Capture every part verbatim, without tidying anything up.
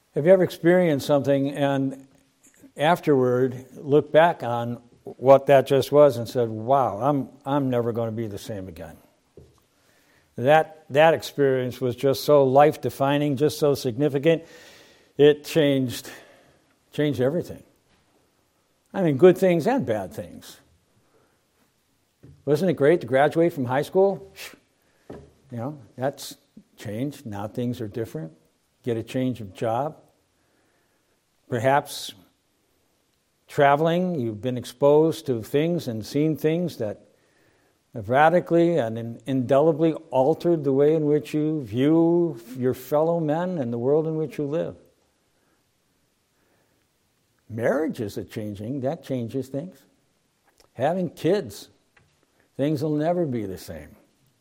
Have you ever experienced something and afterward looked back on what that just was and said, wow, I'm I'm never going to be the same again? That that experience was just so life-defining, just so significant, it changed changed everything. I mean, good things and bad things. Wasn't it great to graduate from high school? You know, that's changed. Now things are different. Get a change of job. Perhaps traveling, you've been exposed to things and seen things that have radically and indelibly altered the way in which you view your fellow men and the world in which you live. Marriage is a changing, that changes things. Having kids, things will never be the same.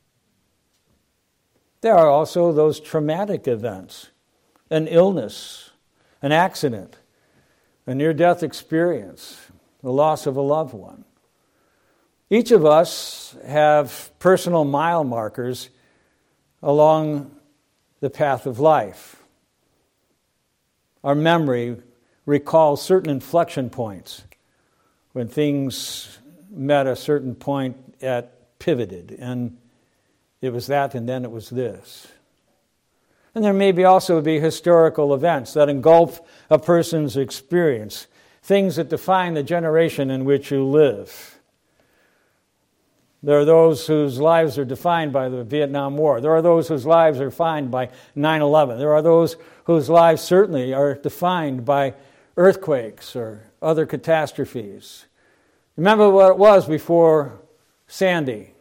There are also those traumatic events, an illness, an accident, a near-death experience, the loss of a loved one. Each of us have personal mile markers along the path of life. Our memory recalls certain inflection points when things met a certain point at pivoted, and it was that and then it was this. And there may be also be historical events that engulf a person's experience, things that define the generation in which you live. There are those whose lives are defined by the Vietnam War. There are those whose lives are defined by nine eleven. There are those whose lives certainly are defined by earthquakes or other catastrophes. Remember what it was before Sandy.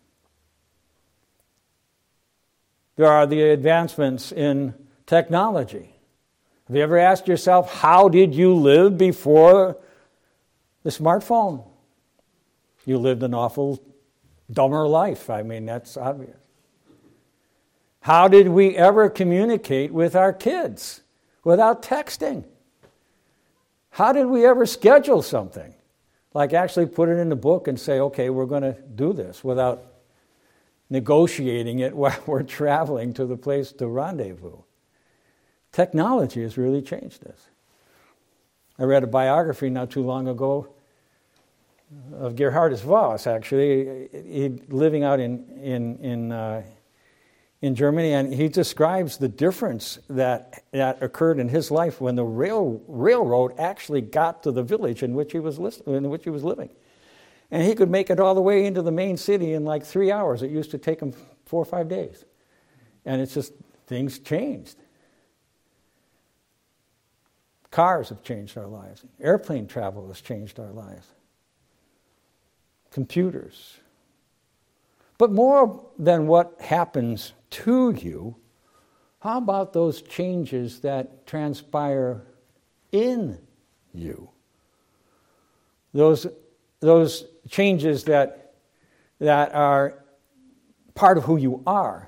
There are the advancements in technology. Have you ever asked yourself, how did you live before the smartphone? You lived an awful dumber life. I mean, that's obvious. How did we ever communicate with our kids without texting? How did we ever schedule something? Like actually put it in the book and say, okay, we're going to do this without negotiating it while we're traveling to the place to rendezvous. Technology has really changed this. I read a biography not too long ago of Gerhardus Voss, actually, he, living out in in in, uh, in Germany, and he describes the difference that that occurred in his life when the rail railroad actually got to the village in which he was list, in which he was living, and he could make it all the way into the main city in like three hours. It used to take him four or five days, and it's just things changed. Cars have changed our lives. Airplane travel has changed our lives. Computers. But more than what happens to you, how about those changes that transpire in you? Those, those changes that, that are part of who you are.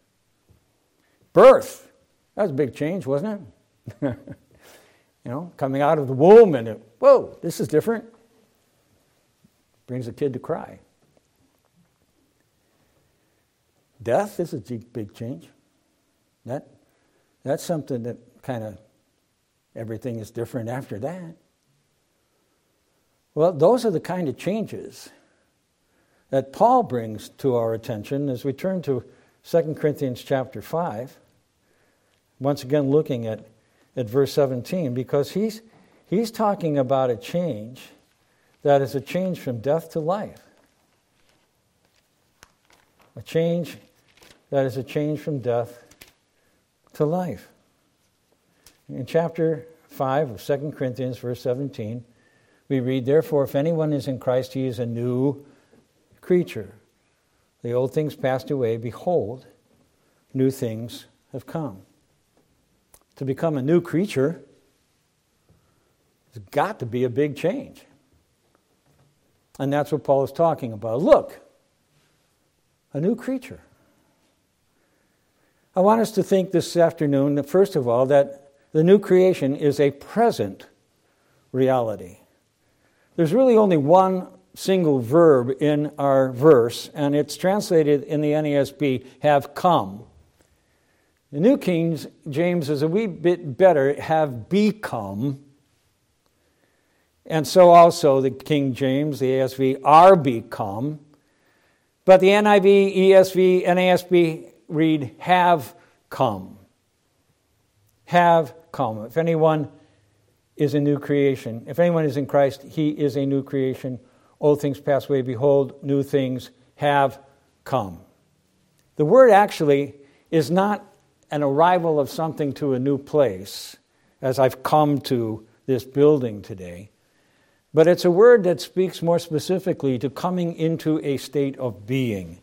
Birth, that was a big change, wasn't it? You know, coming out of the womb and, it, whoa, this is different. Brings a kid to cry. Death is a big change. That, that's something that kind of, everything is different after that. Well, those are the kind of changes that Paul brings to our attention as we turn to Second Corinthians chapter five. Once again looking at, at verse seventeen, because he's he's talking about a change that is a change from death to life. A change that is a change from death to life. In chapter five of Second Corinthians, verse seventeen, we read, "Therefore, if anyone is in Christ, he is a new creature. The old things passed away. Behold, new things have come." To become a new creature has got to be a big change. And that's what Paul is talking about. Look, a new creature. I want us to think this afternoon, that first of all, that the new creation is a present reality. There's really only one single verb in our verse, and it's translated in the N A S B, have come. The New King James is a wee bit better, have become. And so also the King James, the A S V, are become. But the N I V, E S V, N A S B read have come. Have come. If anyone is a new creation, if anyone is in Christ, he is a new creation. Old things pass away, behold, new things have come. The word actually is not an arrival of something to a new place, as I've come to this building today, but it's a word that speaks more specifically to coming into a state of being,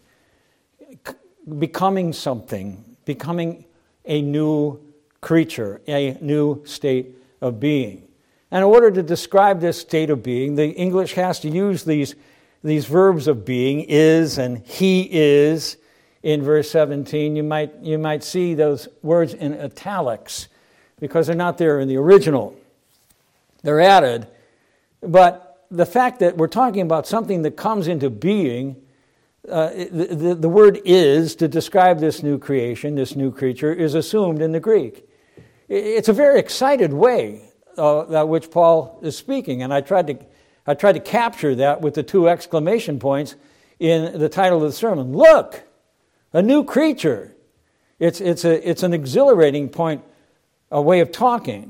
becoming something, becoming a new creature, a new state of being. And in order to describe this state of being, the English has to use these, these verbs of being, is and he is. In verse seventeen, you might, you might see those words in italics because they're not there in the original. They're added. But the fact that we're talking about something that comes into being, uh, the, the, the word is to describe this new creation, this new creature, is assumed in the Greek. It's a very excited way uh, that which Paul is speaking, and I tried to I tried to capture that with the two exclamation points in the title of the sermon. Look, a new creature. It's it's a it's an exhilarating point, a way of talking.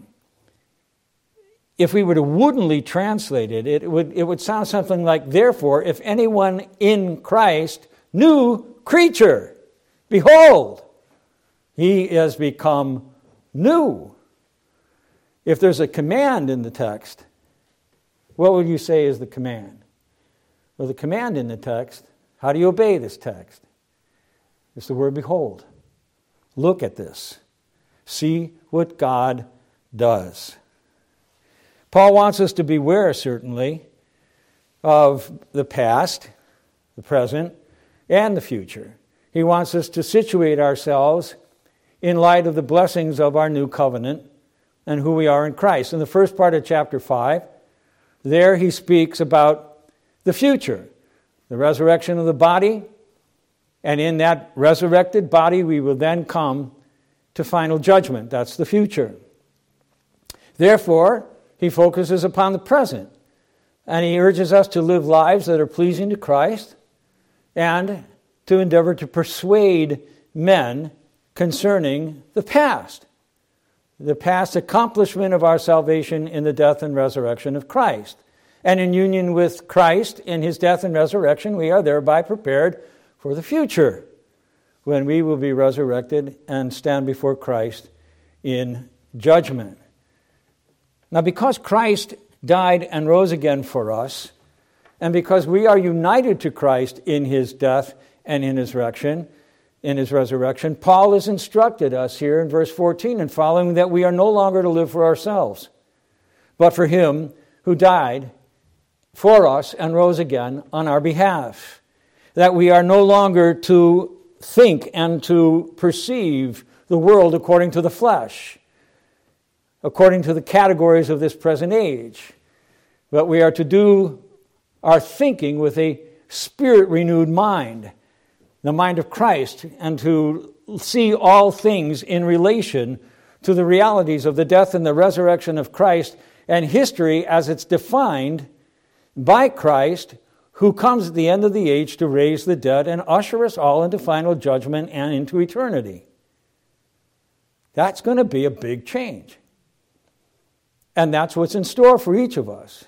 If we were to woodenly translate it, it would it would sound something like, therefore, if anyone in Christ, new creature, behold, he has become new. If there's a command in the text, what would you say is the command? Well, the command in the text, how do you obey this text? It's the word behold. Look at this. See what God does. Paul wants us to beware, certainly, of the past, the present, and the future. He wants us to situate ourselves in light of the blessings of our new covenant and who we are in Christ. In the first part of chapter five, there he speaks about the future, the resurrection of the body, and in that resurrected body we will then come to final judgment. That's the future. Therefore, he focuses upon the present, and he urges us to live lives that are pleasing to Christ and to endeavor to persuade men concerning the past, the past accomplishment of our salvation in the death and resurrection of Christ. And in union with Christ in his death and resurrection, we are thereby prepared for the future, when we will be resurrected and stand before Christ in judgment. Now, because Christ died and rose again for us, and because we are united to Christ in his death and in his resurrection, in his resurrection, Paul has instructed us here in verse fourteen and following that we are no longer to live for ourselves, but for him who died for us and rose again on our behalf. That we are no longer to think and to perceive the world according to the flesh, according to the categories of this present age, but we are to do our thinking with a spirit-renewed mind, the mind of Christ, and to see all things in relation to the realities of the death and the resurrection of Christ and history as it's defined by Christ, who comes at the end of the age to raise the dead and usher us all into final judgment and into eternity. That's going to be a big change. And that's what's in store for each of us.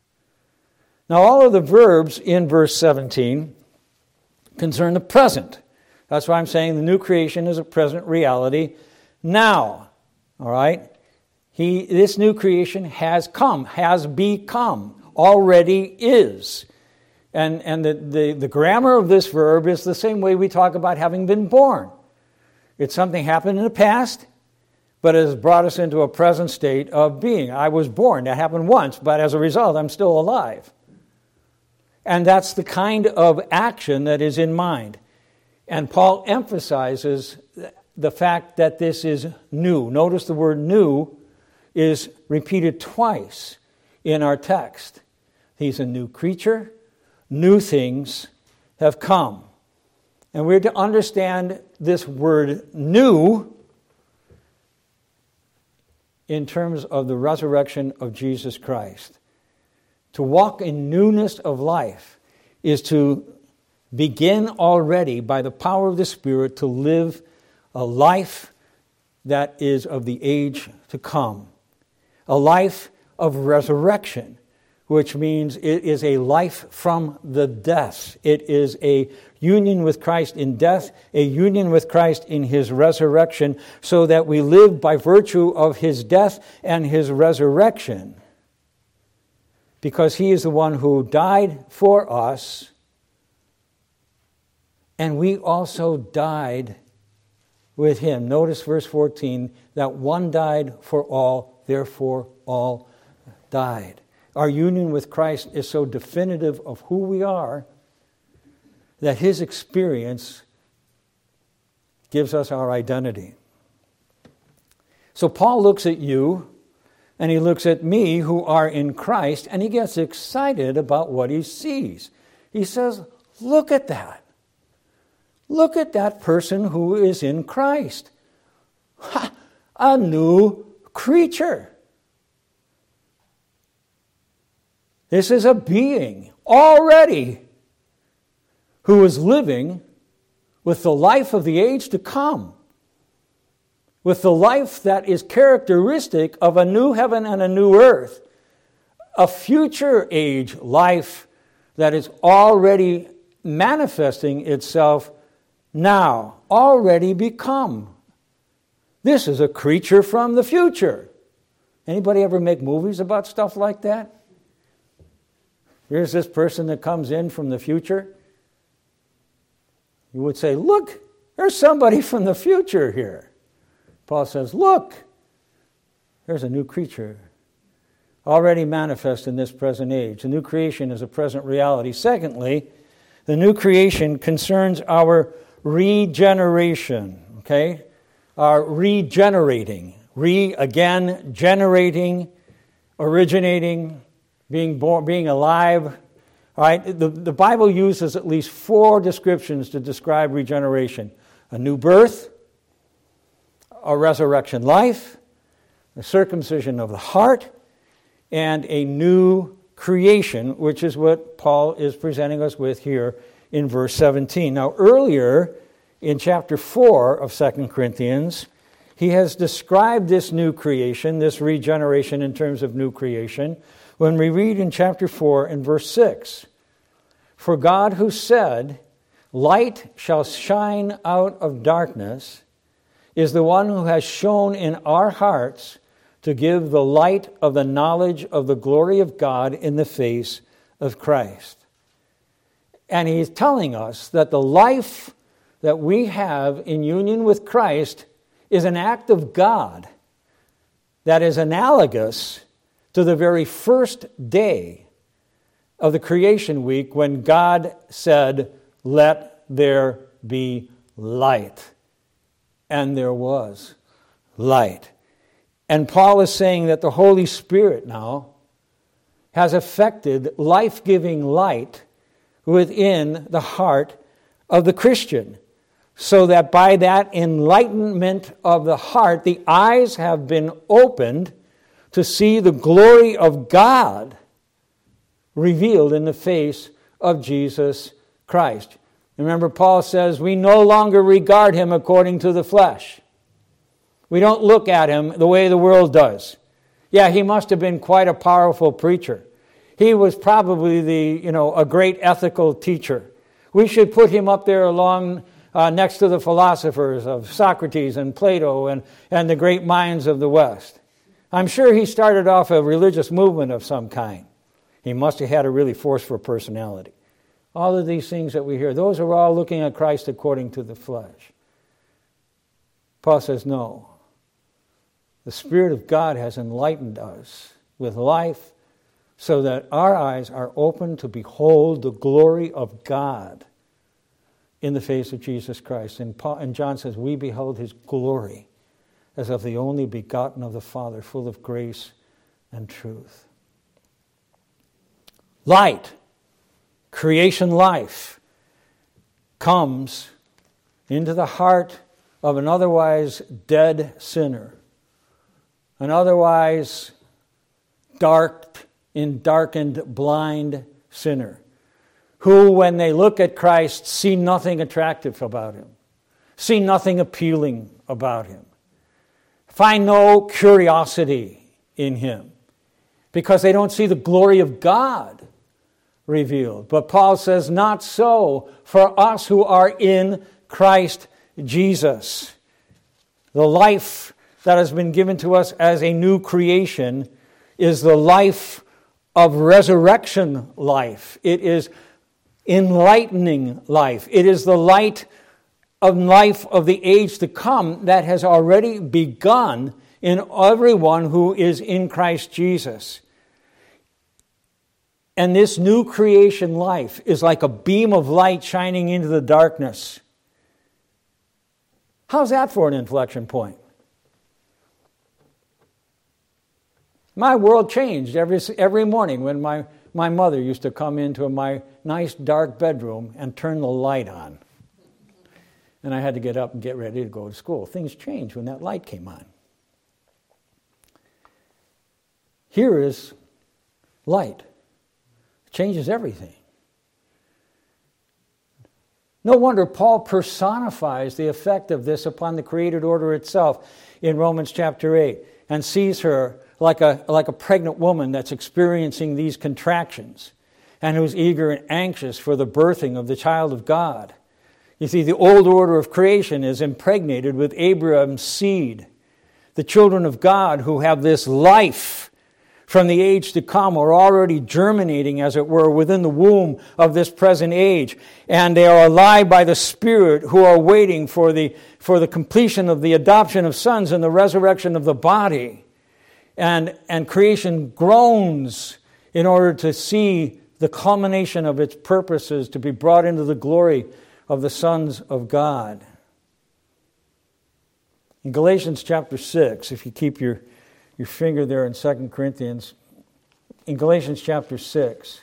Now, all of the verbs in verse seventeen concern the present. That's why I'm saying the new creation is a present reality now. All right? He, this new creation has come, has become, already is. And, and the, the, the grammar of this verb is the same way we talk about having been born. It's something happened in the past, but it has brought us into a present state of being. I was born. That happened once, but as a result, I'm still alive. And that's the kind of action that is in mind. And Paul emphasizes the fact that this is new. Notice the word new is repeated twice in our text. He's a new creature. New things have come. And we're to understand this word new in terms of the resurrection of Jesus Christ. To walk in newness of life is to begin already by the power of the Spirit to live a life that is of the age to come. A life of resurrection, which means it is a life from the death. It is a union with Christ in death, a union with Christ in His resurrection, so that we live by virtue of His death and His resurrection. Because He is the one who died for us, and we also died with Him. Notice verse fourteen, that one died for all, therefore all died. Our union with Christ is so definitive of who we are that His experience gives us our identity. So Paul looks at you and he looks at me who are in Christ, and he gets excited about what he sees. He says, look at that. Look at that person who is in Christ. Ha, a new creature. This is a being already who is living with the life of the age to come, with the life that is characteristic of a new heaven and a new earth, a future age life that is already manifesting itself now, already become. This is a creature from the future. Anybody ever make movies about stuff like that? Here's this person that comes in from the future. You would say, look, there's somebody from the future here. Paul says, look, there's a new creature already manifest in this present age. The new creation is a present reality. Secondly, the new creation concerns our regeneration, okay? Our regenerating. Re, again, generating, originating, being born, being alive. All right? The, the Bible uses at least four descriptions to describe regeneration. A new birth, a resurrection life, a circumcision of the heart, and a new creation, which is what Paul is presenting us with here in verse seventeen. Now, earlier in chapter four of Second Corinthians, he has described this new creation, this regeneration in terms of new creation, when we read in chapter four and verse six, "For God who said, 'Light shall shine out of darkness,' is the one who has shone in our hearts to give the light of the knowledge of the glory of God in the face of Christ." And he's telling us that the life that we have in union with Christ is an act of God that is analogous to the very first day of the creation week when God said, "Let there be light." And there was light. And Paul is saying that the Holy Spirit now has affected life-giving light within the heart of the Christian, so that by that enlightenment of the heart, the eyes have been opened to see the glory of God revealed in the face of Jesus Christ. Remember, Paul says, we no longer regard him according to the flesh. We don't look at him the way the world does. Yeah, he must have been quite a powerful preacher. He was probably the, you know, a great ethical teacher. We should put him up there along uh, next to the philosophers of Socrates and Plato and, and the great minds of the West. I'm sure he started off a religious movement of some kind. He must have had a really forceful personality. All of these things that we hear, those are all looking at Christ according to the flesh. Paul says, no. The Spirit of God has enlightened us with life so that our eyes are open to behold the glory of God in the face of Jesus Christ. And, Paul, and John says, we beheld his glory as of the only begotten of the Father, full of grace and truth. Light, creation life, comes into the heart of an otherwise dead sinner. an otherwise dark, in darkened, blind sinner, who, when they look at Christ, see nothing attractive about him, see nothing appealing about him, find no curiosity in him, because they don't see the glory of God revealed. But Paul says, not so for us who are in Christ Jesus. The life that has been given to us as a new creation is the life of resurrection life. It is enlightening life. It is the light of life of the age to come that has already begun in everyone who is in Christ Jesus. And this new creation life is like a beam of light shining into the darkness. How's that for an inflection point? My world changed every every morning when my, my mother used to come into my nice dark bedroom and turn the light on. And I had to get up and get ready to go to school. Things changed when that light came on. Here is light. It changes everything. No wonder Paul personifies the effect of this upon the created order itself in Romans chapter eight and sees her like a, like a pregnant woman that's experiencing these contractions and who's eager and anxious for the birthing of the child of God. You see, the old order of creation is impregnated with Abraham's seed. The children of God who have this life from the age to come are already germinating, as it were, within the womb of this present age. And they are alive by the Spirit, who are waiting for the, for the completion of the adoption of sons and the resurrection of the body. And, and creation groans in order to see the culmination of its purposes to be brought into the glory of the sons of God. In Galatians chapter six, if you keep your, your finger there in Second Corinthians, in Galatians chapter six,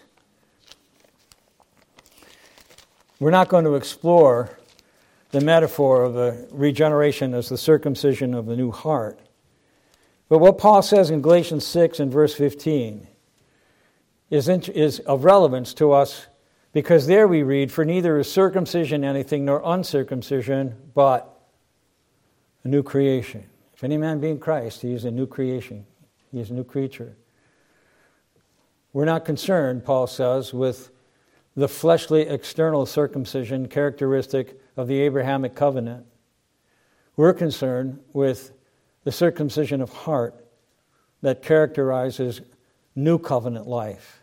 we're not going to explore the metaphor of the regeneration as the circumcision of the new heart. But what Paul says in Galatians six and verse fifteen is, is of relevance to us, because there we read, "For neither is circumcision anything nor uncircumcision, but a new creation. If any man be in Christ, he is a new creation. He is a new creature." We're not concerned, Paul says, with the fleshly external circumcision characteristic of the Abrahamic covenant. We're concerned with the circumcision of heart that characterizes new covenant life.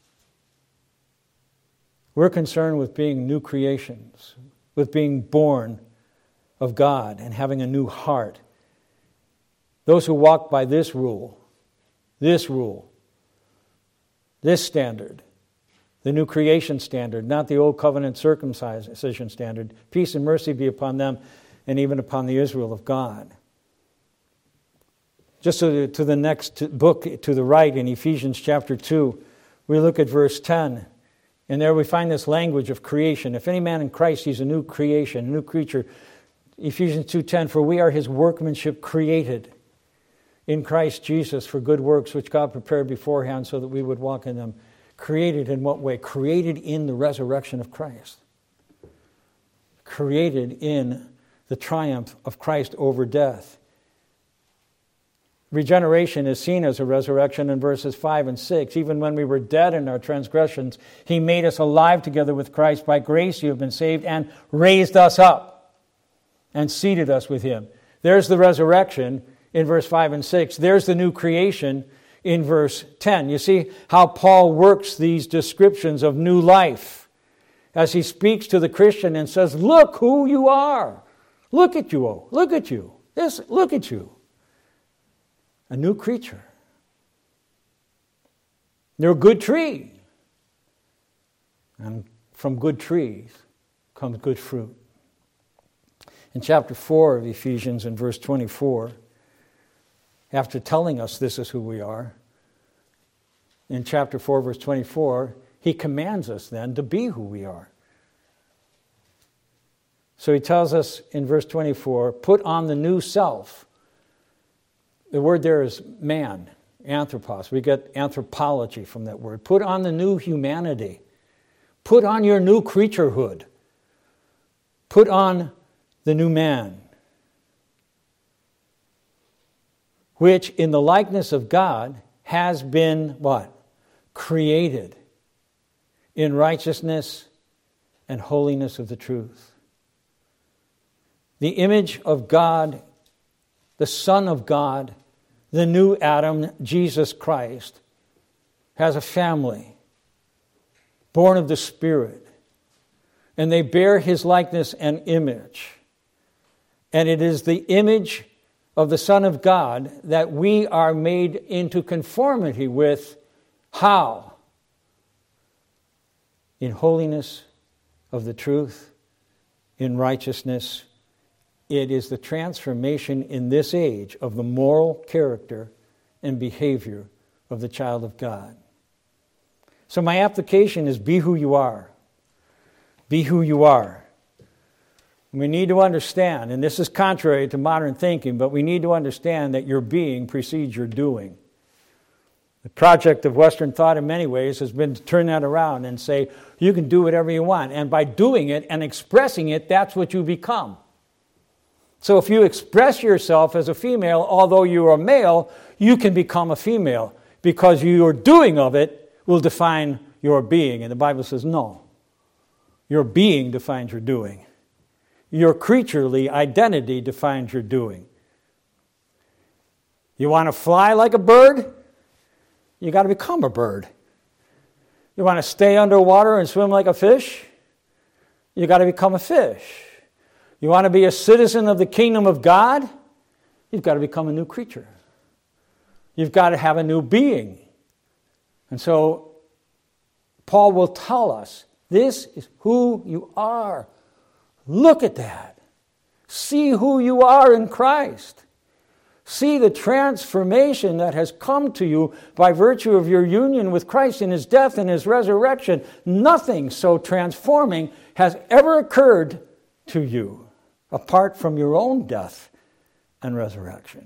We're concerned with being new creations, with being born of God and having a new heart. Those who walk by this rule, this rule, this standard, the new creation standard, not the old covenant circumcision standard, peace and mercy be upon them and even upon the Israel of God. Just to the, to the next book to the right in Ephesians chapter two, we look at verse ten. And there we find this language of creation. If any man in Christ, he's a new creation, a new creature. Ephesians two ten, "For we are his workmanship created in Christ Jesus for good works, which God prepared beforehand so that we would walk in them." Created in what way? Created in the resurrection of Christ. Created in the triumph of Christ over death. Regeneration is seen as a resurrection in verses five and six. "Even when we were dead in our transgressions, he made us alive together with Christ. By grace you have been saved, and raised us up and seated us with him." There's the resurrection in verse five and six. There's the new creation in verse ten. You see how Paul works these descriptions of new life as he speaks to the Christian and says, "Look who you are. Look at you. Oh, look at you. This, look at you. A new creature. You're a good tree. And from good trees comes good fruit." In chapter four of Ephesians, in verse twenty-four, after telling us this is who we are, in chapter four, verse twenty-four, he commands us then to be who we are. So he tells us in verse twenty-four, "Put on the new self." the word there is man, anthropos. We get anthropology from that word. Put on the new humanity. Put on your new creaturehood. Put on the new man, which in the likeness of God has been what? Created in righteousness and holiness of the truth. The image of God, the Son of God, the new Adam, Jesus Christ, has a family born of the Spirit, and they bear his likeness and image. And it is the image of the Son of God that we are made into conformity with. How? In holiness of the truth, in righteousness. It is the transformation in this age of the moral character and behavior of the child of God. So my application is be who you are. Be who you are. We need to understand, and this is contrary to modern thinking, but we need to understand that your being precedes your doing. The project of Western thought in many ways has been to turn that around and say, you can do whatever you want. And by doing it and expressing it, that's what you become. So if you express yourself as a female, although you are a male, you can become a female because your doing of it will define your being. And the Bible says no. Your being defines your doing. Your creaturely identity defines your doing. You want to fly like a bird? You got to become a bird. You want to stay underwater and swim like a fish? You got to become a fish. You want to be a citizen of the kingdom of God? You've got to become a new creature. You've got to have a new being. And so Paul will tell us, this is who you are. Look at that. See who you are in Christ. See the transformation that has come to you by virtue of your union with Christ in his death and his resurrection. Nothing so transforming has ever occurred to you apart from your own death and resurrection.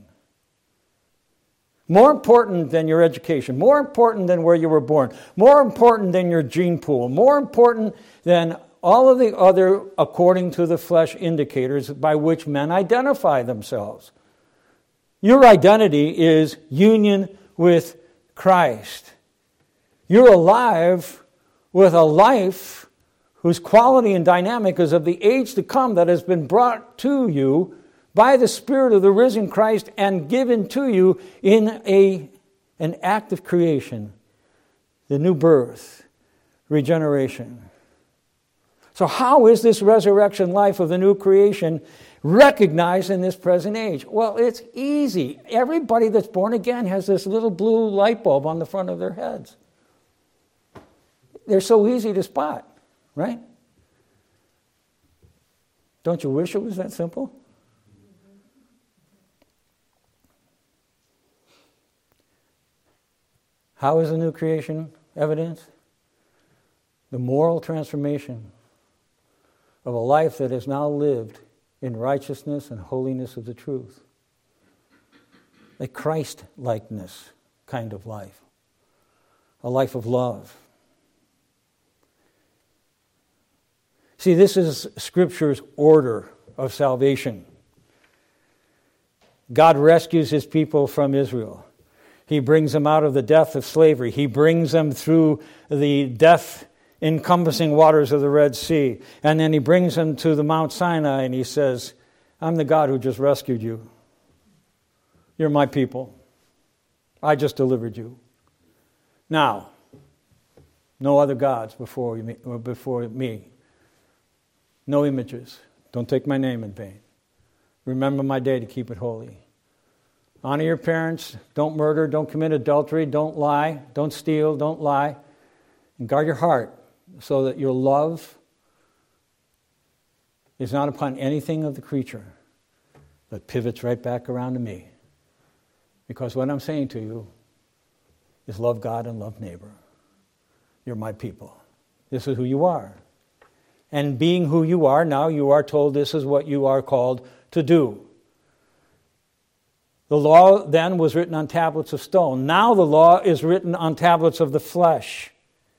More important than your education, more important than where you were born, more important than your gene pool, more important than all of the other according to the flesh indicators by which men identify themselves. Your identity is union with Christ. You're alive with a life whose quality and dynamic is of the age to come that has been brought to you by the Spirit of the risen Christ and given to you in a, an act of creation, the new birth, regeneration. So how is this resurrection life of the new creation recognized in this present age? Well, it's easy. Everybody that's born again has this little blue light bulb on the front of their heads. They're so easy to spot, right? Don't you wish it was that simple? How is the new creation evidenced? The moral transformation of a life that is now lived in righteousness and holiness of the truth. A Christ-likeness kind of life. A life of love. See, this is Scripture's order of salvation. God rescues his people from Israel. He brings them out of the death of slavery. He brings them through the death-encompassing waters of the Red Sea. And then he brings them to the Mount Sinai and he says, I'm the God who just rescued you. You're my people. I just delivered you. Now, no other gods before me. Before me. No images. Don't take my name in vain. Remember my day to keep it holy. Honor your parents. Don't murder. Don't commit adultery. Don't lie. Don't steal. Don't lie. And guard your heart so that your love is not upon anything of the creature, but pivots right back around to me. Because what I'm saying to you is love God and love neighbor. You're my people. This is who you are. And being who you are, now you are told this is what you are called to do. The law then was written on tablets of stone. Now the law is written on tablets of the flesh.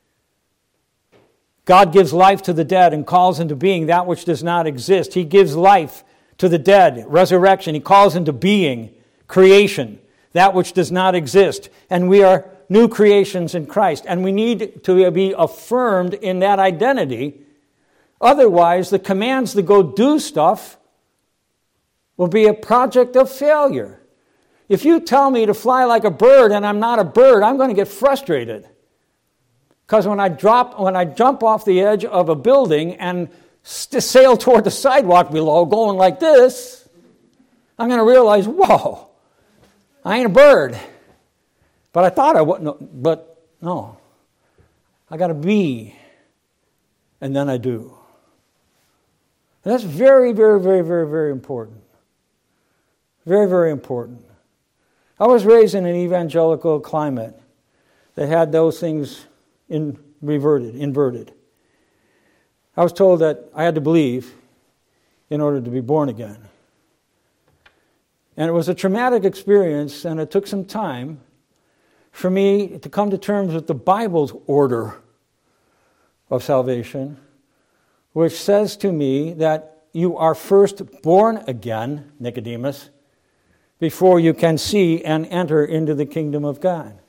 God gives life to the dead and calls into being that which does not exist. He gives life to the dead, resurrection. He calls into being, creation, that which does not exist. And we are new creations in Christ. And we need to be affirmed in that identity. Otherwise, the commands to go do stuff will be a project of failure. If you tell me to fly like a bird and I'm not a bird, I'm going to get frustrated. Because when I drop, when I jump off the edge of a building and st- sail toward the sidewalk below, going like this, I'm going to realize, whoa, I ain't a bird. But I thought I wouldn't. But no, I got to be, and then I do. And that's very, very, very, very, very important. Very, very important. I was raised in an evangelical climate that had those things in, reverted, inverted. I was told that I had to believe in order to be born again. And it was a traumatic experience, and it took some time for me to come to terms with the Bible's order of salvation, which says to me that you are first born again, Nicodemus, before you can see and enter into the kingdom of God.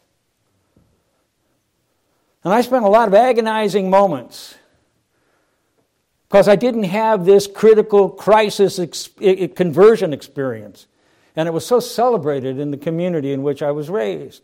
And I spent a lot of agonizing moments because I didn't have this critical crisis ex- conversion experience. And it was so celebrated in the community in which I was raised.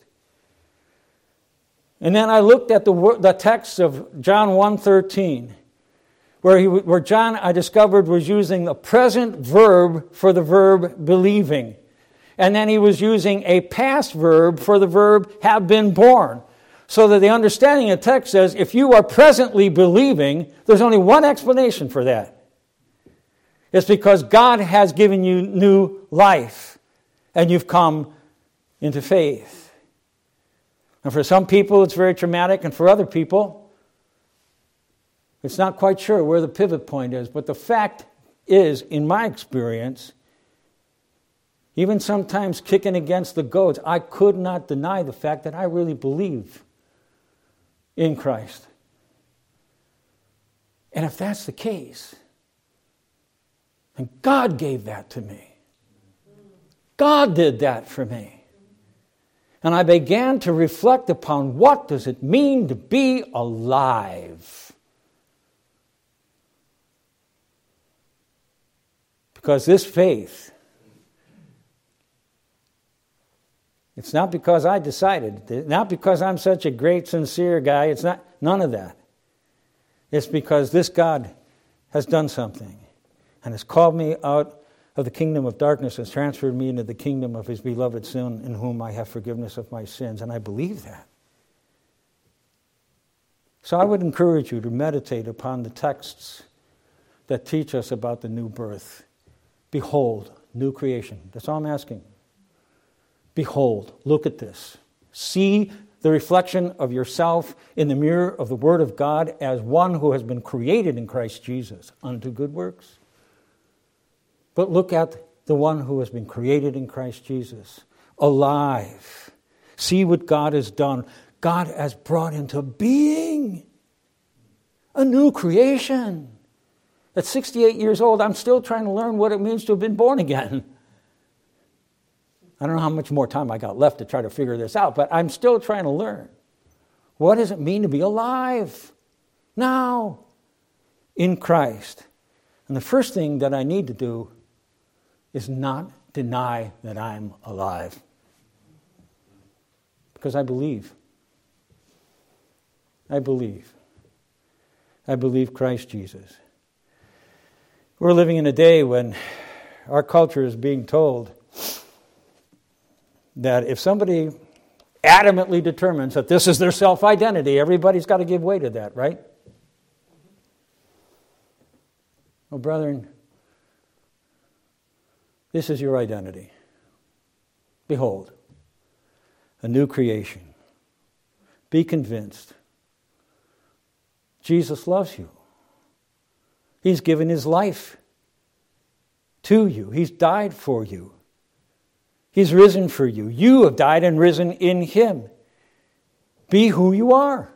And then I looked at the, the text of John one thirteen, where, he, where John, I discovered, was using the present verb for the verb believing. And then he was using a past verb for the verb have been born. So that the understanding of the text says, if you are presently believing, there's only one explanation for that. It's because God has given you new life, and you've come into faith. And for some people, it's very traumatic, and for other people, it's not quite sure where the pivot point is. But the fact is, in my experience, even sometimes kicking against the goads, I could not deny the fact that I really believe in Christ. And if that's the case, and God gave that to me. God did that for me. And I began to reflect upon what does it mean to be alive. Because this faith, it's not because I decided, not because I'm such a great, sincere guy. It's not, none of that. It's because this God has done something and has called me out of the kingdom of darkness and has transferred me into the kingdom of His beloved Son, in whom I have forgiveness of my sins. And I believe that. So I would encourage you to meditate upon the texts that teach us about the new birth. Behold, new creation. That's all I'm asking. Behold, look at this. See the reflection of yourself in the mirror of the Word of God as one who has been created in Christ Jesus unto good works. But look at the one who has been created in Christ Jesus, alive. See what God has done. God has brought into being a new creation. At sixty-eight years old, I'm still trying to learn what it means to have been born again. I don't know how much more time I got left to try to figure this out, but I'm still trying to learn. What does it mean to be alive now in Christ? And the first thing that I need to do is not deny that I'm alive. Because I believe. I believe. I believe Christ Jesus. We're living in a day when our culture is being told that if somebody adamantly determines that this is their self-identity, everybody's got to give way to that, right? Well, brethren, this is your identity. Behold, a new creation. Be convinced. Jesus loves you. He's given His life to you. He's died for you. He's risen for you. You have died and risen in him. Be who you are.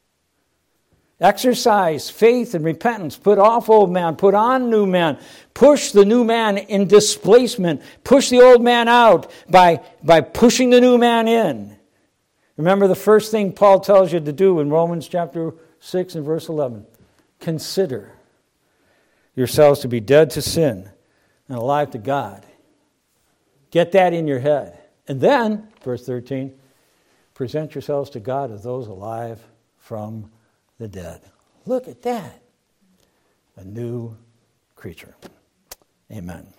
Exercise faith and repentance. Put off old man. Put on new man. Push the new man in displacement. Push the old man out by, by pushing the new man in. Remember the first thing Paul tells you to do in Romans chapter six and verse eleven. Consider yourselves to be dead to sin and alive to God. Get that in your head. And then, verse thirteen, present yourselves to God as those alive from the dead. Look at that. A new creature. Amen.